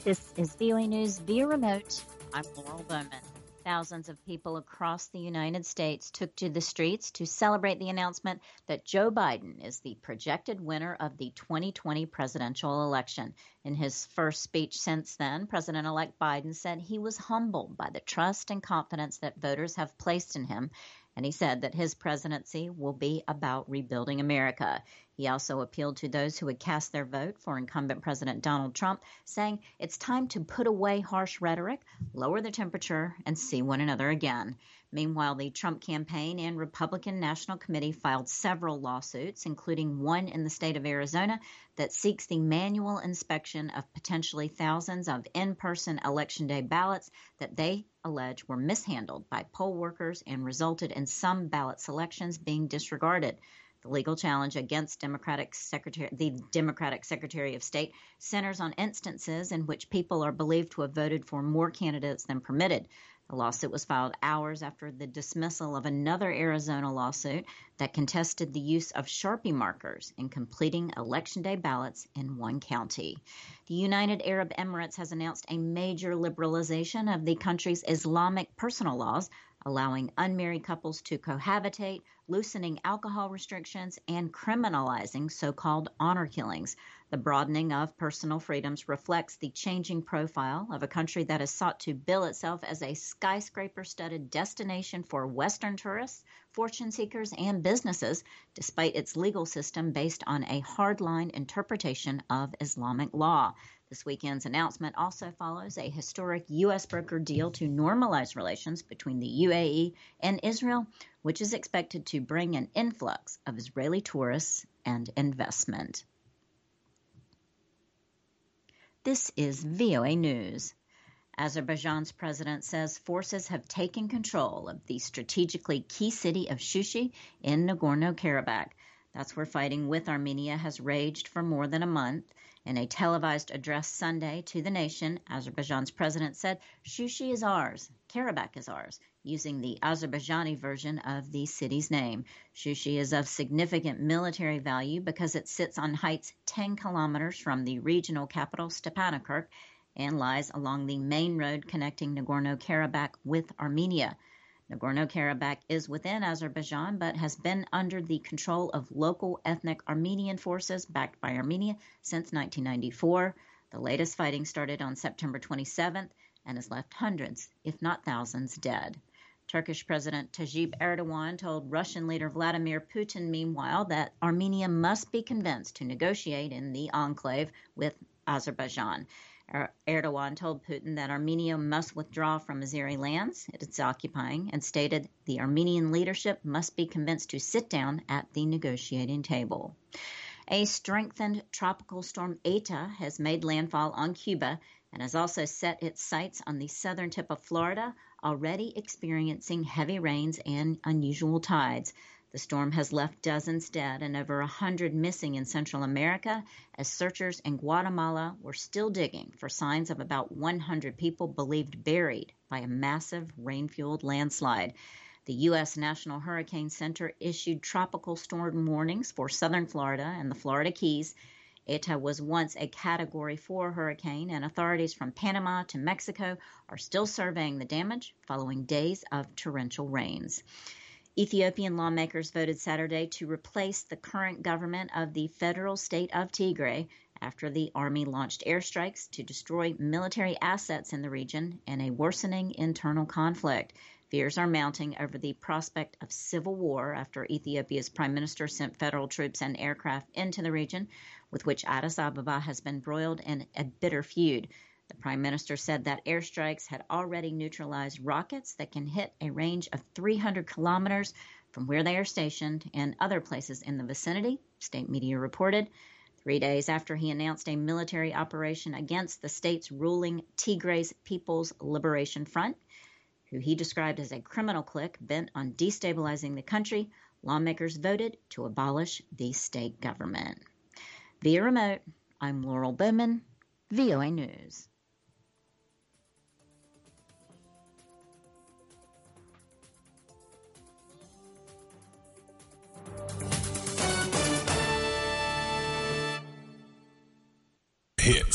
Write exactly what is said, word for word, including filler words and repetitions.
This is V O A News via remote. I'm Laurel Bowman. Thousands of people across the United States took to the streets to celebrate the announcement that Joe Biden is the projected winner of the twenty twenty presidential election. In his first speech since then, President-elect Biden said he was humbled by the trust and confidence that voters have placed in him, and he said that his presidency will be about rebuilding America. He also appealed to those who had cast their vote for incumbent President Donald Trump, saying it's time to put away harsh rhetoric, lower the temperature, and see one another again. Meanwhile, the Trump campaign and Republican National Committee filed several lawsuits, including one in the state of Arizona that seeks the manual inspection of potentially thousands of in-person Election Day ballots that they allege were mishandled by poll workers and resulted in some ballot selections being disregarded. The legal challenge against Democratic Secretary, the Democratic Secretary of State centers on instances in which people are believed to have voted for more candidates than permitted. The lawsuit was filed hours after the dismissal of another Arizona lawsuit that contested the use of Sharpie markers in completing Election Day ballots in one county. The United Arab Emirates has announced a major liberalization of the country's Islamic personal laws, allowing unmarried couples to cohabitate, loosening alcohol restrictions, and criminalizing so-called honor killings. The broadening of personal freedoms reflects the changing profile of a country that has sought to bill itself as a skyscraper-studded destination for Western tourists, fortune seekers, and businesses, despite its legal system based on a hardline interpretation of Islamic law. This weekend's announcement also follows a historic U S brokered deal to normalize relations between the U A E and Israel, which is expected to bring an influx of Israeli tourists and investment. This is V O A News. Azerbaijan's president says forces have taken control of the strategically key city of Shushi in Nagorno-Karabakh. That's where fighting with Armenia has raged for more than a month. In a televised address Sunday to the nation, Azerbaijan's president said, "Shushi is ours, Karabakh is ours," using the Azerbaijani version of the city's name. Shushi is of significant military value because it sits on heights ten kilometers from the regional capital, Stepanakert, and lies along the main road connecting Nagorno-Karabakh with Armenia. Nagorno-Karabakh is within Azerbaijan, but has been under the control of local ethnic Armenian forces backed by Armenia since nineteen ninety-four. The latest fighting started on September twenty-seventh and has left hundreds, if not thousands, dead. Turkish President Tayyip Erdogan told Russian leader Vladimir Putin, meanwhile, that Armenia must be convinced to negotiate in the enclave with Azerbaijan. Erdogan told Putin that Armenia must withdraw from Azeri lands it is occupying and stated the Armenian leadership must be convinced to sit down at the negotiating table. A strengthened tropical storm Eta has made landfall on Cuba and has also set its sights on the southern tip of Florida, already experiencing heavy rains and unusual tides. The storm has left dozens dead and over one hundred missing in Central America as searchers in Guatemala were still digging for signs of about one hundred people believed buried by a massive rain-fueled landslide. The U S National Hurricane Center issued tropical storm warnings for southern Florida and the Florida Keys. Eta was once a Category four hurricane, and authorities from Panama to Mexico are still surveying the damage following days of torrential rains. Ethiopian lawmakers voted Saturday to replace the current government of the federal state of Tigray after the army launched airstrikes to destroy military assets in the region and a worsening internal conflict. Fears are mounting over the prospect of civil war after Ethiopia's prime minister sent federal troops and aircraft into the region, with which Addis Ababa has been embroiled in a bitter feud. The prime minister said that airstrikes had already neutralized rockets that can hit a range of three hundred kilometers from where they are stationed and other places in the vicinity, state media reported. Three days after he announced a military operation against the state's ruling Tigray's People's Liberation Front, who he described as a criminal clique bent on destabilizing the country, lawmakers voted to abolish the state government. Via remote, I'm Laurel Bowman, V O A News. Hits.